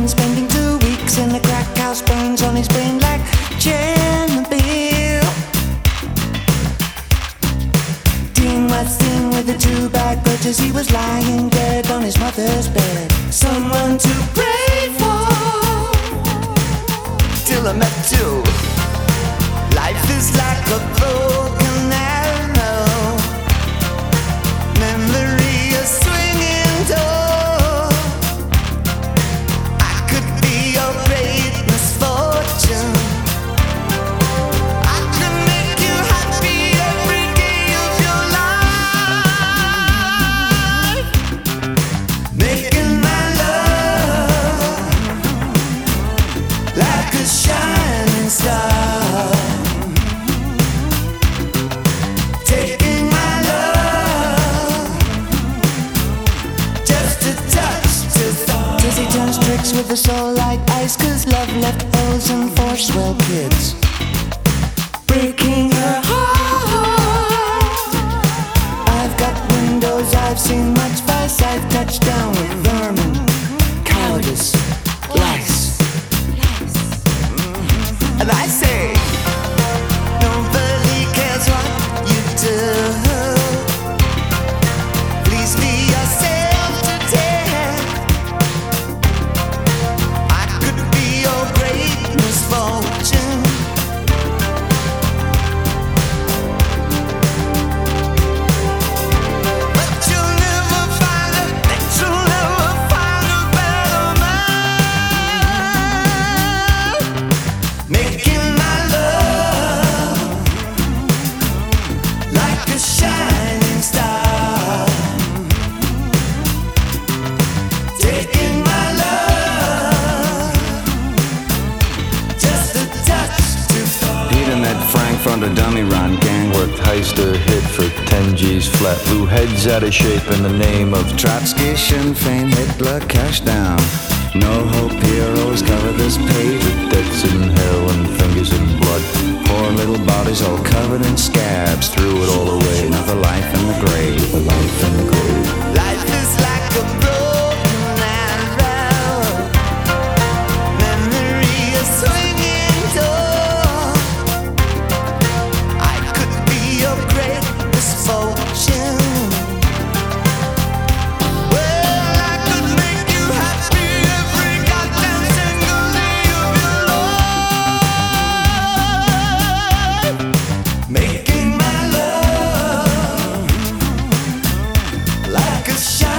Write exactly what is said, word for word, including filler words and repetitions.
been spending two weeks in the crack house, brains on his brain like Chernobyl. Dean was seen with the two bad grudges. He was lying dead on his mother's bed. Someone to pray for. Till I met you. Life is like a broken arrow. Memory a swinging door. I could be your great misfortune. I could make you happy every day of your life. Making my love like a shining star. Tricks with a soul like ice, cause love left holes in four swell kids, breaking her heart. I've got windows, I've seen much vice, I've touched down with vermin, cowardice, lice. And I say, nobody cares what you do. Please be yourself today. Misfortune. But you'll never find a, that you'll never find a better man. Making my love like a shining star. Taking my love. Frank front a dummy run, gang worked heister hit for ten G's flat. Blew heads out of shape in the name of Trotsky, Sinn Fein, Hitler, cash down. No hope heroes cover this page with dicks in hell and fingers in blood. Poor little bodies all covered in scabs, threw it all away. Another life in the grave, a life in the grave. Life is like a broken arrow. Memory a swinging door. Great misfortune. Well, I could make you happy every goddamn single day of your life. Making my love like a shot.